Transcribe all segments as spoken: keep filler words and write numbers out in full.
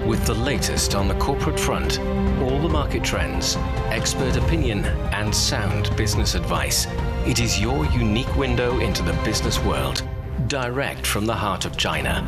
with the latest on the corporate front, all the market trends, expert opinion, and sound business advice. It is your unique window into the business world, direct from the heart of China.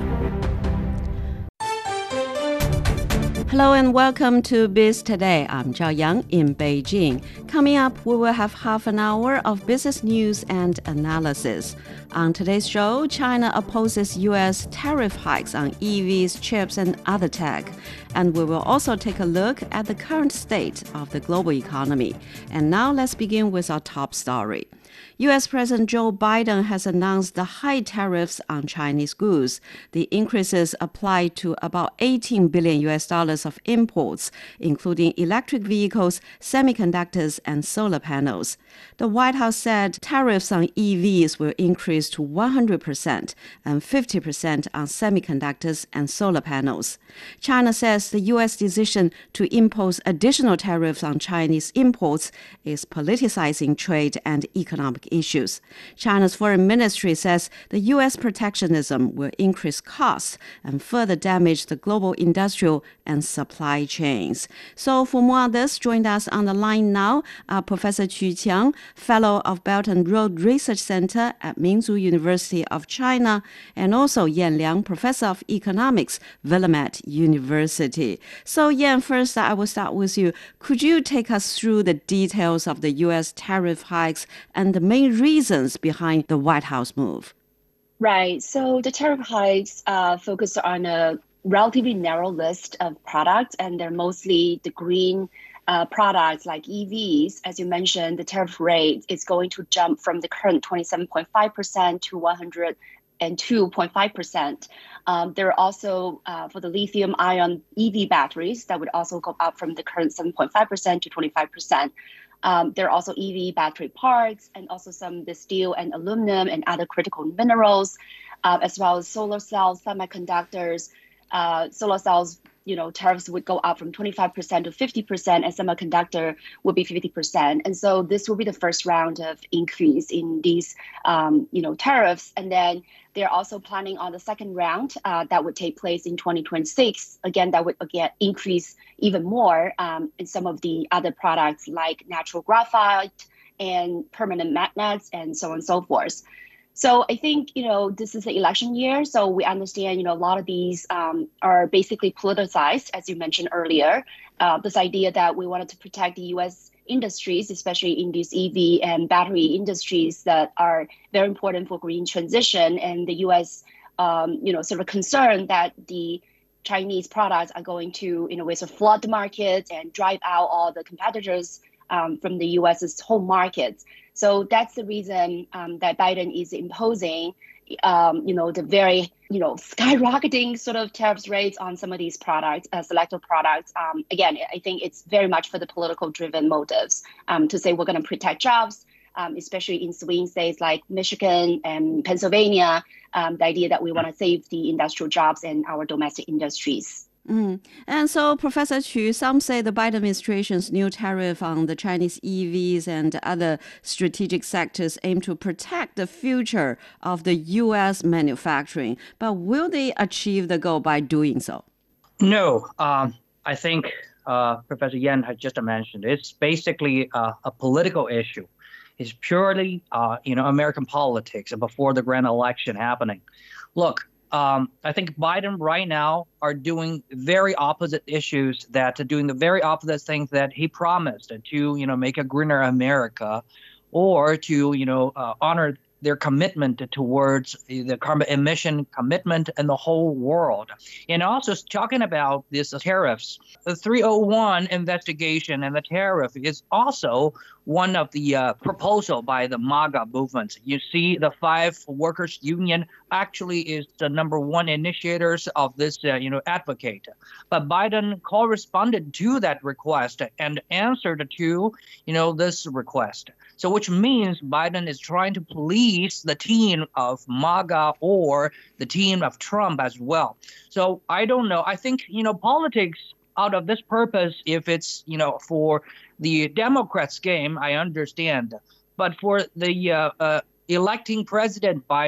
Hello and welcome to Biz Today. I'm Zhao Yang in Beijing. Coming up, we will have half an hour of business news and analysis. On today's show, China opposes U S tariff hikes on E Vs, chips, and other tech. And we will also take a look at the current state of the global economy. And now let's begin with our top story. U S President Joe Biden has announced the high tariffs on Chinese goods. The increases apply to about eighteen billion U S dollars of imports, including electric vehicles, semiconductors, and solar panels. The White House said tariffs on E Vs will increase to one hundred percent and fifty percent on semiconductors and solar panels. China says the U S decision to impose additional tariffs on Chinese imports is politicizing trade and economic issues. China's foreign ministry says the U S protectionism will increase costs and further damage the global industrial and supply chains. So for more on this, join us on the line now are Professor Qu Qiang, Fellow of Belt and Road Research Center at Minzu University of China, and also Yan Liang, Professor of Economics, Willamette University. So Yan, first I will start with you. Could you take us through the details of the U S tariff hikes and the main reasons behind the White House move? Right. So the tariff hikes uh, focus on a relatively narrow list of products, and they're mostly the green uh, products like E Vs. As you mentioned, the tariff rate is going to jump from the current twenty-seven point five percent to one hundred two point five percent. Um, there are also, uh, for the lithium-ion E V batteries, that would also go up from the current seven point five percent to twenty-five percent. Um, there are also E V battery parts and also some the steel and aluminum and other critical minerals, uh, as well as solar cells, semiconductors. Uh, solar cells, you know, tariffs would go up from twenty-five percent to fifty percent, and semiconductor would be fifty percent. And so this will be the first round of increase in these, um, you know, tariffs. And then they're also planning on the second round uh, that would take place in twenty twenty-six. Again, that would again increase even more um, in some of the other products like natural graphite and permanent magnets and so on and so forth. So I think, you know, this is the election year. So we understand, you know, a lot of these um, are basically politicized, as you mentioned earlier. Uh, this idea that we wanted to protect the U S industries, especially in these E V and battery industries that are very important for green transition. And the U S, um, you know, sort of concerned that the Chinese products are going to, in a way, sort of flood the market and drive out all the competitors um, from the U S's home markets. So that's the reason um, that Biden is imposing, um, you know, the very, you know, skyrocketing sort of tariffs rates on some of these products, uh, selected products. Um, again, I think it's very much for the political driven motives um, to say we're going to protect jobs, um, especially in swing states like Michigan and Pennsylvania, um, the idea that we want to save the industrial jobs and our domestic industries. Mm. And so, Professor Qu, some say the Biden administration's new tariff on the Chinese E Vs and other strategic sectors aim to protect the future of the U S manufacturing. But will they achieve the goal by doing so? No, um, I think uh, Professor Yan had just mentioned it's basically uh, a political issue. It's purely, uh, you know, American politics before the grand election happening. Look. Um, I think Biden right now are doing very opposite issues that are doing the very opposite things that he promised to, you know, make a greener America or to, you know, uh, honor their commitment towards the carbon emission commitment in the whole world. And also talking about these tariffs, the three oh one investigation and the tariff is also one of the uh, proposal by the MAGA movement. You see the five workers union actually is the number one initiators of this, uh, you know, advocate. But Biden corresponded to that request and answered to, you know, this request. So which means Biden is trying to please the team of MAGA or the team of Trump as well. So I don't know. I think, you know, politics out of this purpose, if it's, you know, for the Democrats game, I understand. But for the uh, uh, electing President Biden,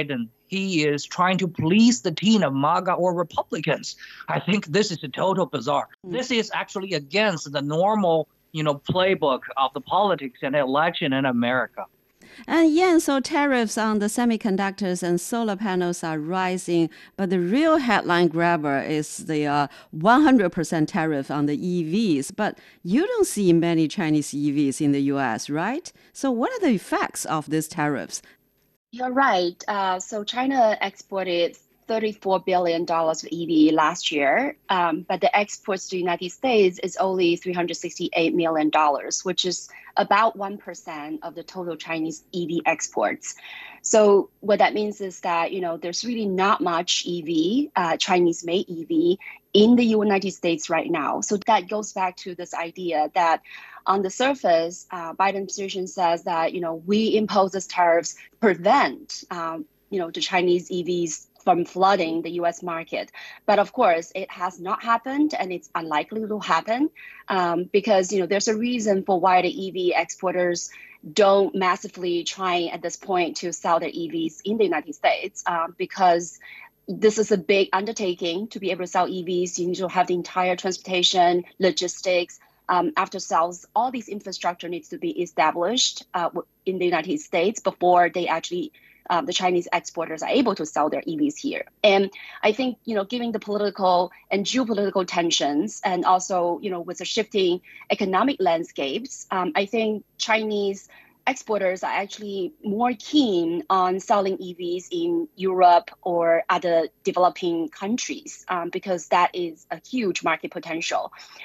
he is trying to please the team of MAGA or Republicans. I think this is a total bizarre. Mm. This is actually against the normal, you know, playbook of the politics and election in America. And yeah, so tariffs on the semiconductors and solar panels are rising, but the real headline grabber is the uh, one hundred percent tariff on the E Vs. But you don't see many Chinese E Vs in the U S, right? So what are the effects of these tariffs? You're right. Uh, so China exported thirty-four billion dollars of E V last year, um, but the exports to the United States is only three hundred sixty-eight million dollars, which is about one percent of the total Chinese E V exports. So what that means is that, you know, there's really not much E V, uh, Chinese-made E V in the United States right now. So that goes back to this idea that on the surface, uh, Biden administration says that, you know, we impose these tariffs to prevent, um, you know, the Chinese E Vs from flooding the U S market. But of course, it has not happened, and it's unlikely to happen um, because, you know, there's a reason for why the E V exporters don't massively try at this point to sell their E Vs in the United States um, because this is a big undertaking to be able to sell E Vs. You need to have the entire transportation, logistics, um, after sales. All these infrastructure needs to be established uh, in the United States before they actually Um, the Chinese exporters are able to sell their E Vs here. And I think, you know, given the political and geopolitical tensions, and also, you know, with the shifting economic landscapes, um, I think Chinese exporters are actually more keen on selling E Vs in Europe or other developing countries um, because that is a huge market potential.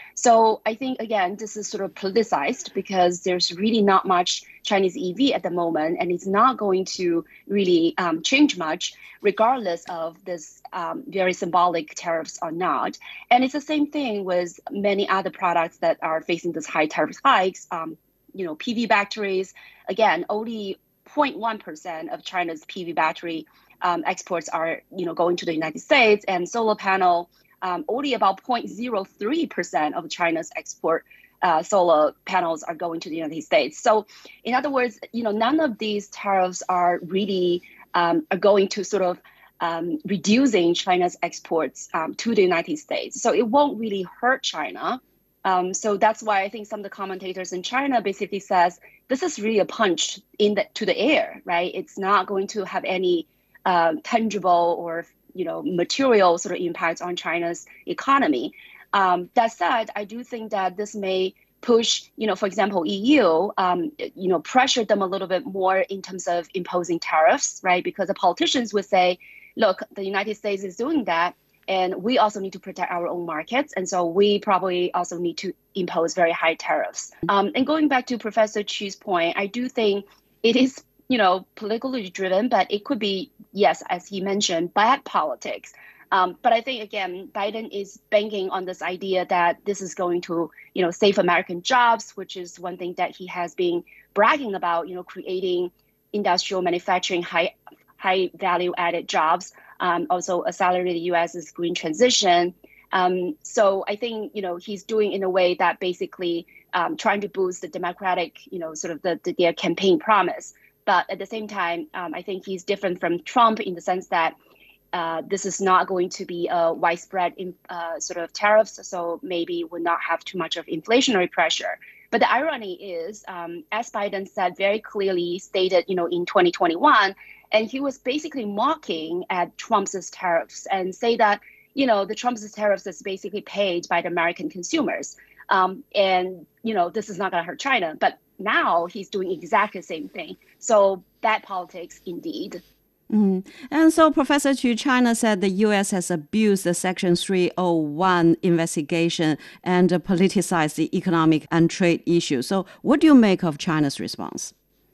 So I think, again, this is sort of politicized because there's really not much Chinese E V at the moment, and it's not going to really um, change much regardless of this um, very symbolic tariffs or not. And it's the same thing with many other products that are facing this high tariff hikes. Um, you know, P V batteries, again, only zero point one percent of China's P V battery um, exports are, you know, going to the United States, and solar panel, um, only about zero point zero three percent of China's export uh, solar panels are going to the United States. So in other words, you know, none of these tariffs are really um, are going to sort of um, reducing China's exports um, to the United States. So it won't really hurt China. Um, so that's why I think some of the commentators in China basically says this is really a punch in the, to the air, right? It's not going to have any uh, tangible or, you know, material sort of impacts on China's economy. Um, that said, I do think that this may push, you know, for example, E U, um, you know, pressure them a little bit more in terms of imposing tariffs, right? Because the politicians would say, look, the United States is doing that, and we also need to protect our own markets. And so we probably also need to impose very high tariffs. Um, and going back to Professor Chu's point, I do think it is, you know, politically driven, but it could be, yes, as he mentioned, bad politics. Um, but I think, again, Biden is banking on this idea that this is going to, you know, save American jobs, which is one thing that he has been bragging about, you know, creating industrial manufacturing, high, high value added jobs. Um, also accelerate the U S's green transition. Um, so I think, you know, he's doing in a way that basically um, trying to boost the Democratic, you know, sort of the, the their campaign promise. But at the same time, um, I think he's different from Trump in the sense that uh, this is not going to be a widespread in, uh, sort of tariffs. So maybe will not have too much of inflationary pressure. But the irony is, um, as Biden said very clearly stated, you know, in twenty twenty-one, and he was basically mocking at Trump's tariffs and say that, you know, the Trump's tariffs is basically paid by the American consumers. Um, and, you know, this is not going to hurt China. But now he's doing exactly the same thing. So bad politics indeed. Mm-hmm. And so Professor Chu, China said the U S has abused the Section three oh one investigation and uh, politicized the economic and trade issues. So what do you make of China's response?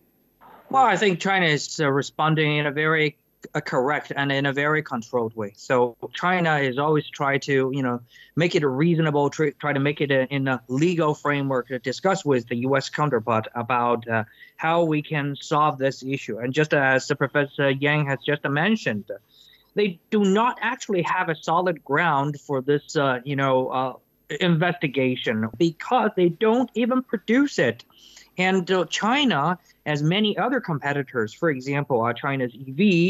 Well, I think China is uh, responding in a very uh, correct and in a very controlled way. So China is always try to, you know, make it a reasonable, try, try to make it a, in a legal framework to discuss with the U S counterpart about uh, how we can solve this issue. And just as uh, Professor Yang has just mentioned, they do not actually have a solid ground for this, uh, you know, uh, investigation because they don't even produce it. And uh, China, as many other competitors, for example, uh, China's E V,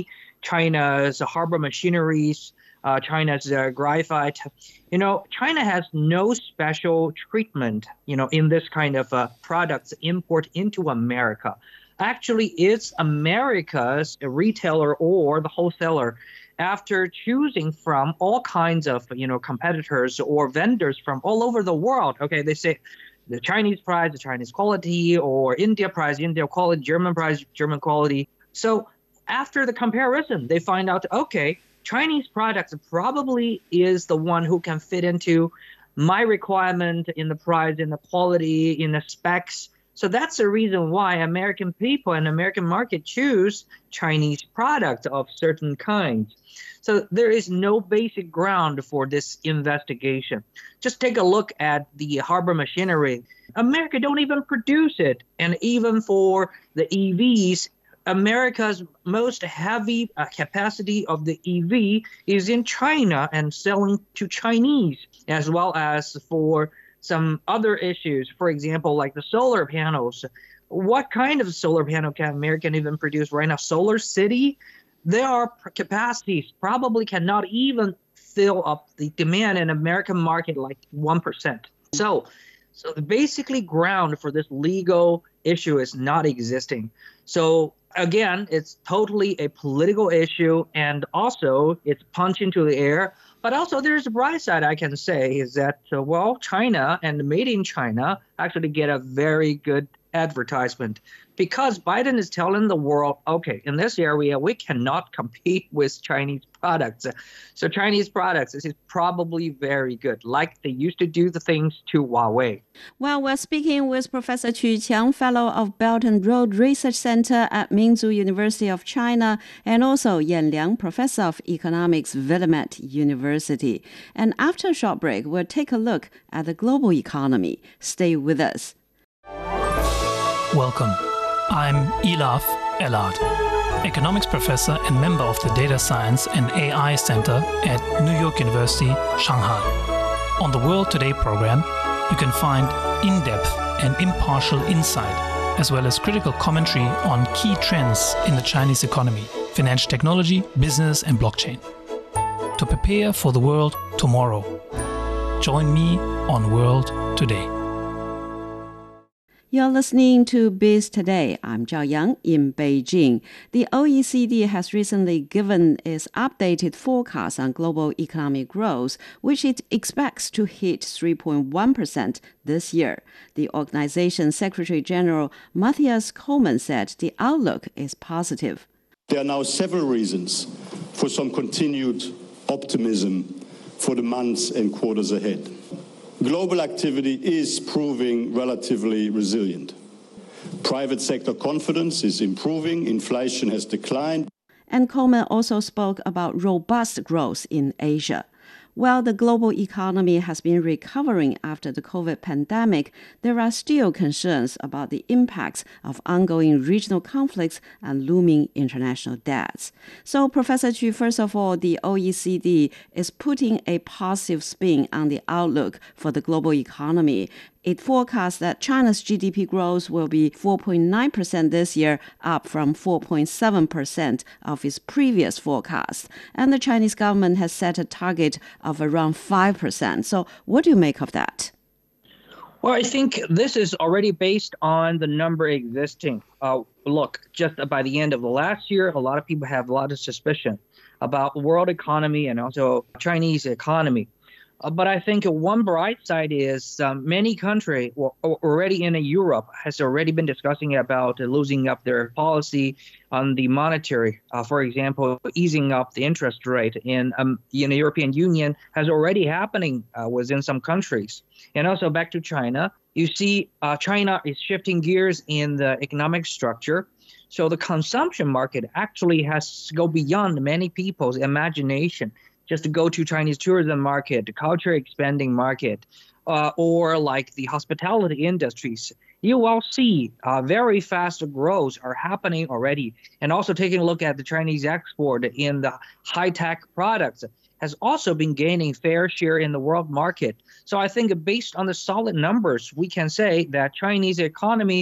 China's harbor machineries, uh, China's uh, graphite. You know, China has no special treatment, you know, in this kind of uh, products import into America. Actually, it's America's retailer or the wholesaler, after choosing from all kinds of, you know, competitors or vendors from all over the world. Okay, they say the Chinese price, the Chinese quality, or India price, India quality, German price, German quality. So after the comparison, they find out, okay, Chinese products probably is the one who can fit into my requirement in the price, in the quality, in the specs. So that's the reason why American people and American market choose Chinese products of certain kinds. So there is no basic ground for this investigation. Just take a look at the harbor machinery. America don't even produce it. And even for the E Vs, America's most heavy uh, capacity of the E V is in China and selling to Chinese, as well as for some other issues. For example, like the solar panels. What kind of solar panel can America even produce right now? Solar City? Their capacities probably cannot even fill up the demand in American market like one percent. So, so the basically ground for this legal issue is not existing. So again, it's totally a political issue, and also it's punch into the air. But also there's a bright side I can say is that, uh, well, China and made in China actually get a very good advertisement, because Biden is telling the world, okay, in this area, we cannot compete with Chinese products. So Chinese products is probably very good, like they used to do the things to Huawei. Well, we're speaking with Professor Qu Qiang, Fellow of Belt and Road Research Center at Minzu University of China, and also Yan Liang, Professor of Economics, Willamette University. And after a short break, we'll take a look at the global economy. Stay with us. Welcome. I'm Elaf Elad, economics professor and member of the Data Science and A I Center at New York University, Shanghai. On the World Today program, you can find in-depth and impartial insight, as well as critical commentary on key trends in the Chinese economy, financial technology, business, and blockchain. To prepare for the world tomorrow, join me on World Today. You're listening to Biz Today. I'm Zhao Yang in Beijing. The O E C D has recently given its updated forecast on global economic growth, which it expects to hit three point one percent this year. The organization's Secretary General Matthias Coleman said the outlook is positive. There are now several reasons for some continued optimism for the months and quarters ahead. Global activity is proving relatively resilient. Private sector confidence is improving, inflation has declined. And Coleman also spoke about robust growth in Asia. While the global economy has been recovering after the COVID pandemic, there are still concerns about the impacts of ongoing regional conflicts and looming international debts. So, Professor Qu, first of all, the O E C D is putting a positive spin on the outlook for the global economy. It forecasts that China's G D P growth will be four point nine percent this year, up from four point seven percent of its previous forecast. And the Chinese government has set a target of around five percent. So what do you make of that? Well, I think this is already based on the number existing. Uh, look, just by the end of the last year, a lot of people have a lot of suspicion about world economy and also Chinese economy. Uh, but I think one bright side is um, many countries well, already in Europe has already been discussing about uh, losing up their policy on the monetary. Uh, for example, easing up the interest rate in, um, in the European Union has already happening uh, within some countries. And also back to China, you see uh, China is shifting gears in the economic structure. So the consumption market actually has to go beyond many people's imagination. Just to go to Chinese tourism market, the culture expanding market, uh, or like the hospitality industries, you will see uh, very fast growth are happening already. And also taking a look at the Chinese export in the high-tech products has also been gaining fair share in the world market. So I think based on the solid numbers, we can say that Chinese economy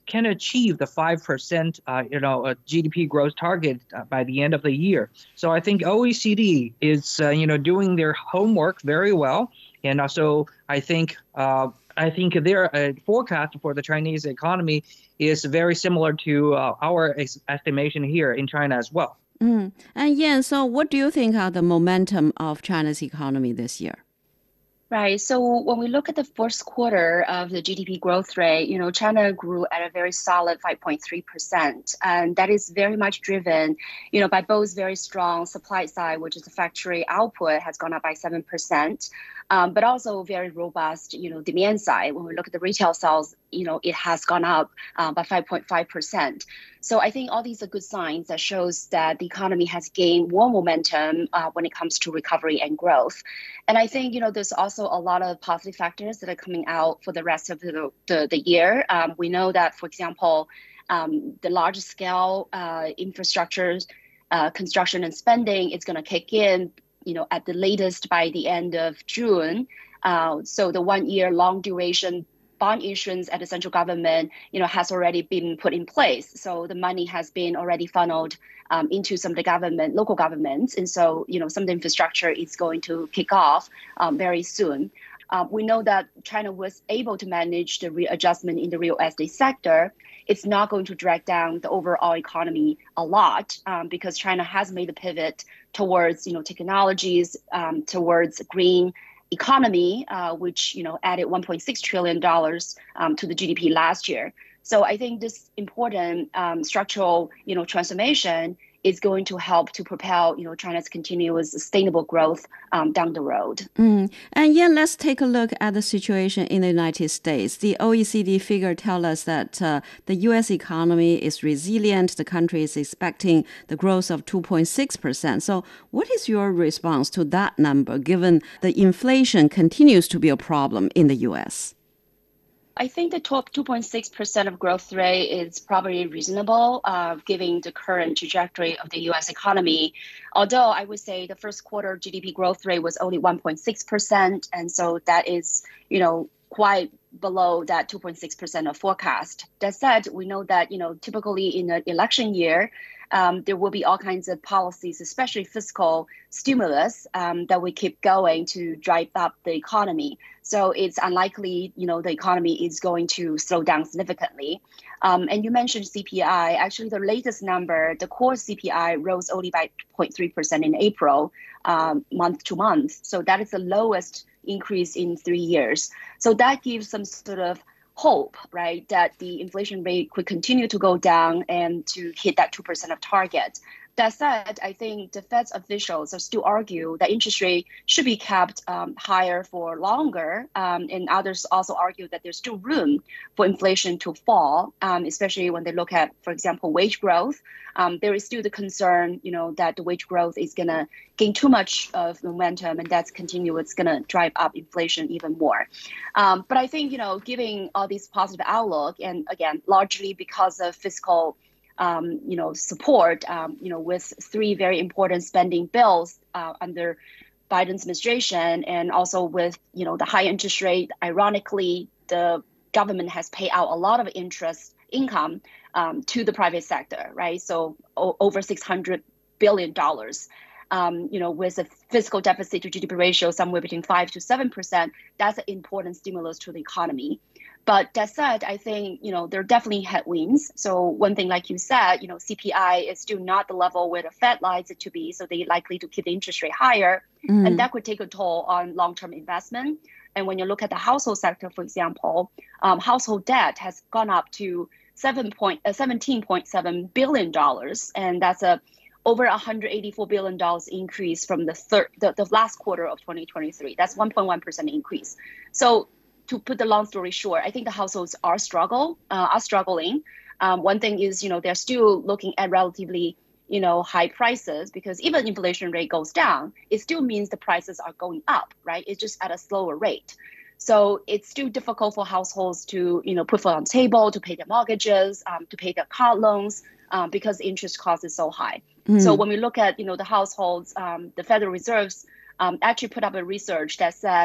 can achieve the five percent, uh, you know, uh, G D P growth target uh, by the end of the year. So I think O E C D is, uh, you know, doing their homework very well. And also, I think uh, I think their uh, forecast for the Chinese economy is very similar to uh, our ex- estimation here in China as well. Mm. And Yan, so what do you think are the momentum of China's economy this year? Right. So when we look at the first quarter of the G D P growth rate, you know, China grew at a very solid five point three percent. And that is very much driven, you know, by both very strong supply side, which is the factory output has gone up by seven percent, um, but also very robust, you know, demand side. When we look at the retail sales, you know, it has gone up uh, by five point five percent. So I think all these are good signs that shows that the economy has gained more momentum uh, when it comes to recovery and growth. And I think, you know, there's also a lot of positive factors that are coming out for the rest of the, the, the year. Um, we know that, for example, um, the large scale uh, infrastructure uh, construction and spending is going to kick in, you know, at the latest by the end of June. Uh, so the one year long duration bond issuance at the central government, you know, has already been put in place. So the money has been already funneled um, into some of the government, local governments. And so, you know, some of the infrastructure is going to kick off um, very soon. Um, we know that China was able to manage the readjustment in the real estate sector. It's not going to drag down the overall economy a lot um, because China has made a pivot towards, you know, technologies, um, towards green economy, uh, which, you know, added one point six trillion dollars um, to the G D P last year. So I think this important um, structural, you know, transformation is going to help to propel, you know, China's continuous sustainable growth um, down the road. Mm. And yeah, let's take a look at the situation in the United States. The O E C D figure tell us that uh, the U S economy is resilient. The country is expecting the growth of two point six percent. So what is your response to that number, given the inflation continues to be a problem in the U S? I think the two point six percent of growth rate is probably reasonable, uh, given the current trajectory of the U S economy. Although I would say the first quarter G D P growth rate was only one point six percent. And so that is, you know, quite below that two point six percent of forecast. That said, we know that, you know, typically in an election year, Um, there will be all kinds of policies, especially fiscal stimulus, um, that we keep going to drive up the economy. So it's unlikely, you know, the economy is going to slow down significantly. Um, and you mentioned C P I. Actually, the latest number, the core C P I rose only by zero point three percent in April, um, month to month. So that is the lowest increase in three years. So that gives some sort of hope, right, that the inflation rate could continue to go down and to hit that two percent of target. That said, I think the Fed's officials are still argue that interest rate should be kept um, higher for longer. Um, and others also argue that there's still room for inflation to fall, um, especially when they look at, for example, wage growth. Um, there is still the concern, you know, that the wage growth is going to gain too much of momentum, and that's continuous. It's going to drive up inflation even more. Um, but I think, you know, giving all these positive outlook, and again, largely because of fiscal Um, you know, support, um, you know, with three very important spending bills uh, under Biden's administration, and also with, you know, the high interest rate. Ironically, the government has paid out a lot of interest income um, to the private sector, right? So o- over six hundred billion dollars. Um, you know, with a fiscal deficit to G D P ratio somewhere between five to seven percent, that's an important stimulus to the economy. But that said, I think, you know, there are definitely headwinds. So one thing, like you said, you know, C P I is still not the level where the Fed likes it to be. So they're likely to keep the interest rate higher. Mm. And that could take a toll on long-term investment. And when you look at the household sector, for example, um, household debt has gone up to seven point, uh, seventeen point seven billion dollars. And that's a over one hundred eighty-four billion dollars increase from the third, the, the last quarter of twenty twenty-three. That's one point one percent increase. So to put the long story short, I think the households are struggle, uh, are struggling. Um, one thing is, you know, they're still looking at relatively, you know, high prices, because even inflation rate goes down, it still means the prices are going up, right? It's just at a slower rate. So it's still difficult for households to, you know, put food on the table, to pay their mortgages, um, to pay their car loans, um, because the interest cost is so high. Mm. So when we look at, you know, the households, um, the Federal Reserves um, actually put up a research that said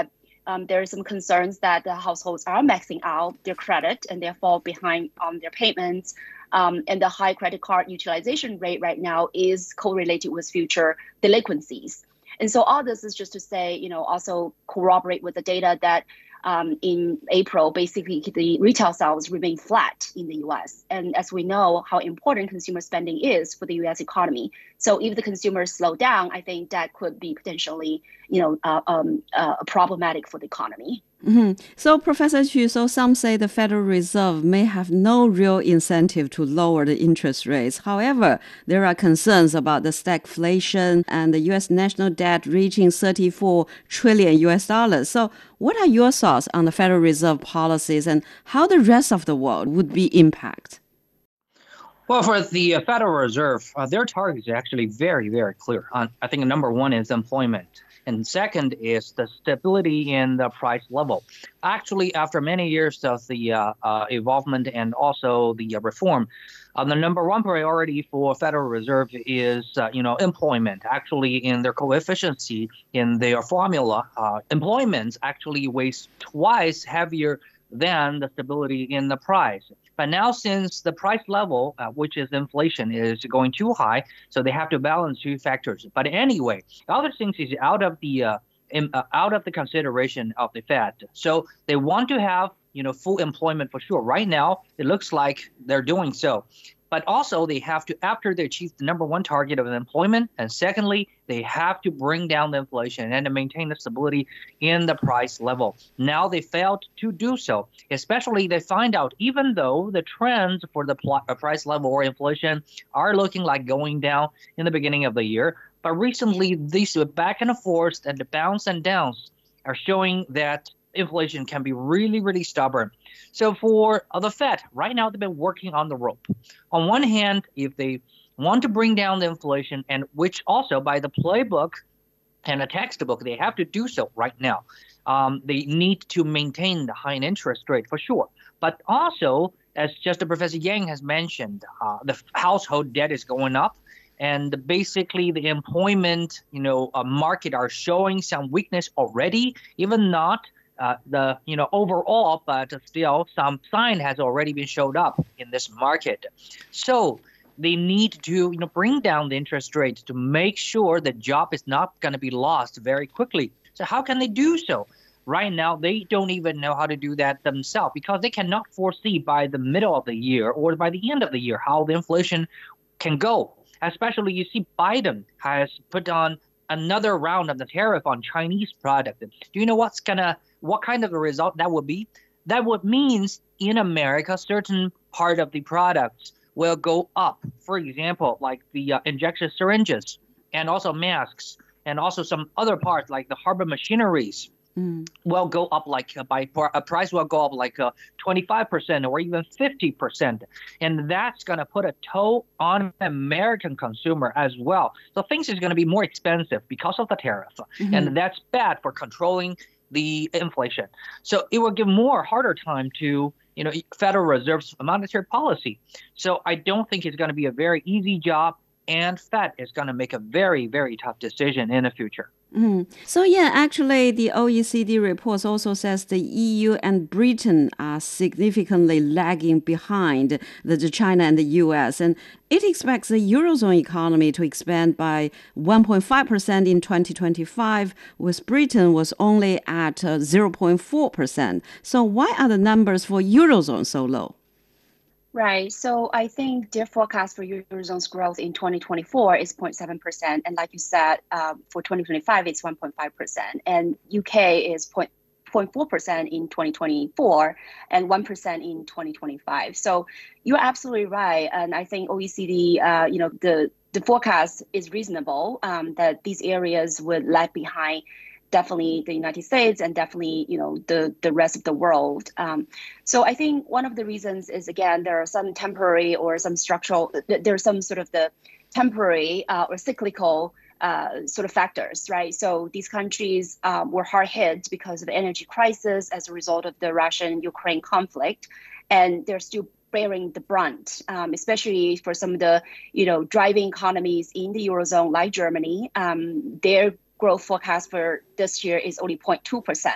Um, there are some concerns that the households are maxing out their credit and therefore behind on their payments. Um, and the high credit card utilization rate right now is correlated with future delinquencies. And so all this is just to say, you know, also corroborate with the data that um, in April, basically the retail sales remain flat in the U S. And as we know, how important consumer spending is for the U S economy. So if the consumers slow down, I think that could be potentially, you know, uh, um, uh, problematic for the economy. Mm-hmm. So, Professor Xu, so some say the Federal Reserve may have no real incentive to lower the interest rates. However, there are concerns about the stagflation and the U S national debt reaching thirty-four trillion U S dollars. So, what are your thoughts on the Federal Reserve policies and how the rest of the world would be impacted? Well, for the uh, Federal Reserve, uh, their target is actually very, very clear. Uh, I think number one is employment. And second is the stability in the price level. Actually, after many years of the uh, uh, involvement and also the uh, reform, uh, the number one priority for Federal Reserve is, uh, you know, employment. Actually, in their coefficient, in their formula, uh, employment actually weighs twice heavier than the stability in the price. But now, since the price level, uh, which is inflation, is going too high, so they have to balance two factors. But anyway, other things is out of the uh, in, uh, out of the consideration of the Fed. So they want to have, you know, full employment for sure. Right now, it looks like they're doing so. But also, they have to, after they achieve the number one target of employment, and secondly, they have to bring down the inflation and to maintain the stability in the price level. Now they failed to do so, especially they find out even though the trends for the pl- price level or inflation are looking like going down in the beginning of the year. But recently, these back and forth and the bounce and downs are showing that inflation can be really, really stubborn. So for uh, the Fed, right now they've been working on the rope. On one hand, if they want to bring down the inflation, and which also by the playbook and a textbook, they have to do so right now. Um, they need to maintain the high interest rate for sure. But also, as just Professor Yang has mentioned, uh, the household debt is going up. And basically, the employment, you know, uh, market are showing some weakness already, even not Uh, the you know overall, but still some sign has already been showed up in this market. So they need to you know bring down the interest rate to make sure the job is not going to be lost very quickly. So how can they do so? Right now, they don't even know how to do that themselves because they cannot foresee by the middle of the year or by the end of the year how the inflation can go. Especially, you see Biden has put on another round of the tariff on Chinese product. Do you know what's gonna what kind of a result that would be? That would means in America, certain part of the products will go up. For example, like the uh, injection syringes and also masks and also some other parts like the harbor machineries mm. will go up like uh, by a price will go up like uh, twenty-five percent or even fifty percent. And that's going to put a toll on American consumer as well. So things is going to be more expensive because of the tariff. Mm-hmm. And that's bad for controlling the inflation. So it will give more harder time to, you know, Federal Reserve's monetary policy. So I don't think it's going to be a very easy job, and Fed is going to make a very, very tough decision in the future. Mm. So yeah, actually the O E C D report also says the E U and Britain are significantly lagging behind the, the China and the U S, and it expects the Eurozone economy to expand by one point five percent in twenty twenty-five, with Britain was only at uh, zero point four percent. So why are the numbers for Eurozone so low? Right. So I think their forecast for Eurozone's growth in twenty twenty-four is zero point seven percent. And like you said, uh, for twenty twenty-five, it's one point five percent. And U K is zero point four percent in twenty twenty-four and one percent in twenty twenty-five. So you're absolutely right. And I think O E C D, uh, you know, the, the forecast is reasonable um, that these areas would lag behind definitely the United States and definitely, you know, the, the rest of the world. Um, so I think one of the reasons is, again, there are some temporary or some structural, there's some sort of the temporary uh, or cyclical uh, sort of factors, right? So these countries um, were hard hit because of the energy crisis as a result of the Russian-Ukraine conflict, and they're still bearing the brunt, um, especially for some of the, you know, driving economies in the Eurozone like Germany. Um, their growth forecast for this year is only zero point two percent.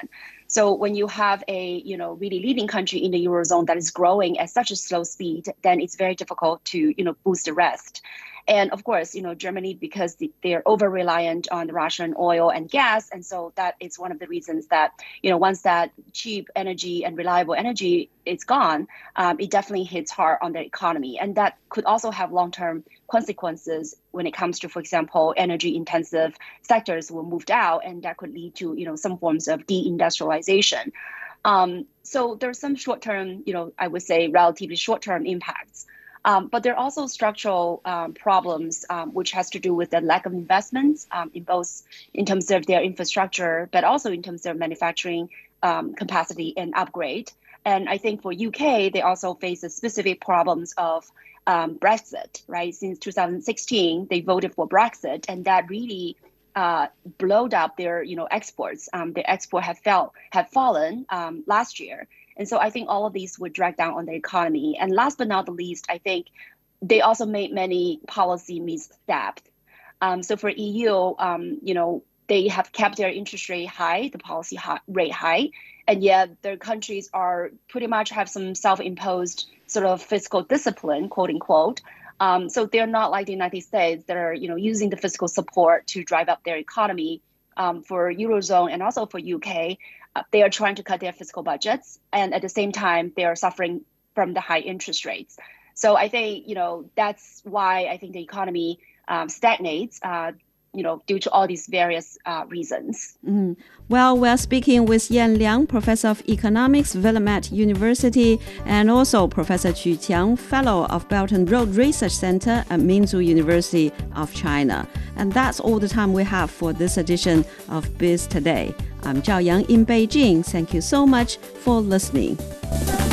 So when you have a, you know, really leading country in the Eurozone that is growing at such a slow speed, then it's very difficult to, you know, boost the rest. And of course, you know, Germany, because they're over-reliant on the Russian oil and gas. And so that is one of the reasons that, you know, once that cheap energy and reliable energy is gone, um, it definitely hits hard on the economy. And that could also have long-term consequences when it comes to, for example, energy-intensive sectors were moved out, and that could lead to, you know, some forms of deindustrialization. Um, so there's some short-term, you know, I would say relatively short-term impacts. Um, but there are also structural um, problems, um, which has to do with the lack of investments um, in both in terms of their infrastructure, but also in terms of manufacturing um, capacity and upgrade. And I think for U K, they also face the specific problems of um, Brexit, right? Since two thousand sixteen, they voted for Brexit, and that really uh, blowed up their, you know, exports. Um, their export have fell have fallen um, last year. And so I think all of these would drag down on the economy. And last but not the least, I think they also made many policy missteps. Um, so for E U, um, you know, they have kept their interest rate high, the policy high, rate high, and yet their countries are pretty much have some self-imposed sort of fiscal discipline, quote unquote. Um, so they're not like the United States that are, you know, using the fiscal support to drive up their economy. Um, for Eurozone and also for U K, uh, they are trying to cut their fiscal budgets, and at the same time, they are suffering from the high interest rates. So I think, you know, that's why I think the economy um, stagnates, uh, you know, due to all these various uh, reasons. Mm. Well, we're speaking with Yan Liang, Professor of Economics, Willamette University, and also Professor Qu Qiang, Fellow of Belt and Road Research Center at Minzu University of China. And that's all the time we have for this edition of Biz Today. I'm Zhao Yang in Beijing. Thank you so much for listening.